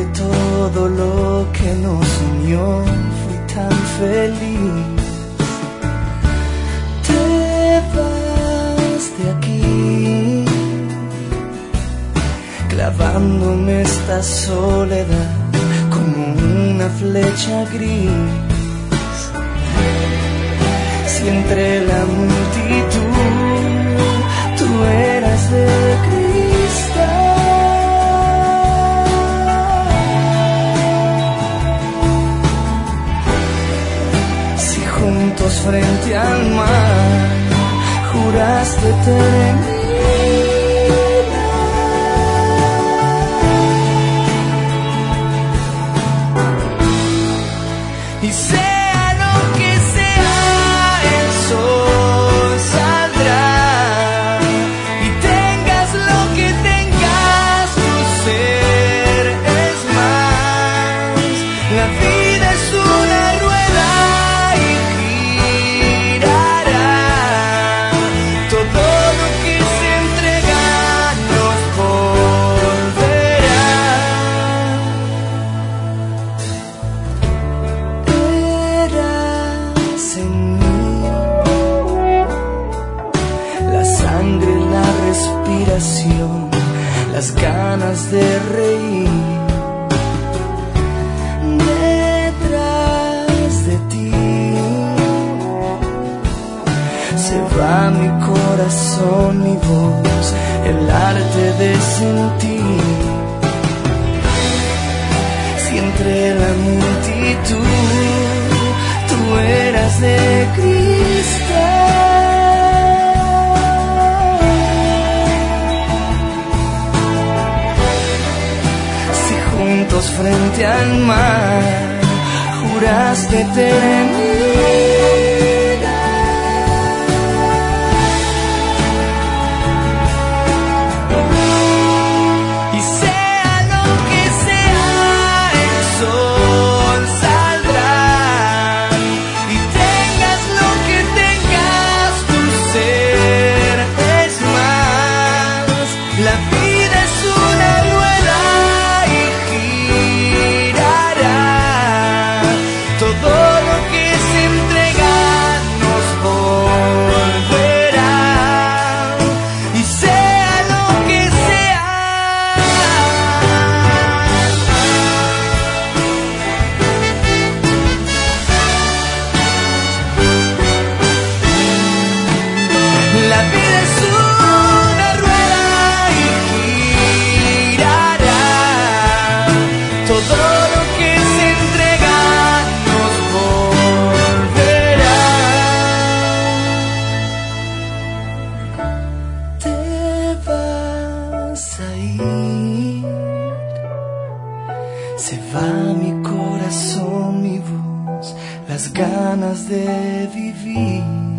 de todo lo que nos unió fui tan feliz. Te vas de aquí, clavándome esta soledad como una flecha gris. Si entre la multitud tú eras de cristal, si juntos frente al mar juraste terminar, y sea lo que sea, el sol saldrá, y tengas lo que tengas, tu ser es más. La vida es una rueda y girará. Todo lo que se entrega nos volverá. En mí la sangre, la respiración, las ganas de reír. Detrás de ti se va mi corazón, mi voz, el arte de sentir. Si entre la multitud tú eras de cristal, si juntos frente al mar juraste terminar, y sea lo que sea, el sol saldrá, y tengas lo que tengas, tu ser es más. La vida es una rueda y girará. Todo lo que se entrega nos volverá, y sea lo que sea. La vida es una rueda y girará. Todo lo que se entrega nos volverá. Te vas a ir, se va mi corazón, mi voz, las ganas de vivir.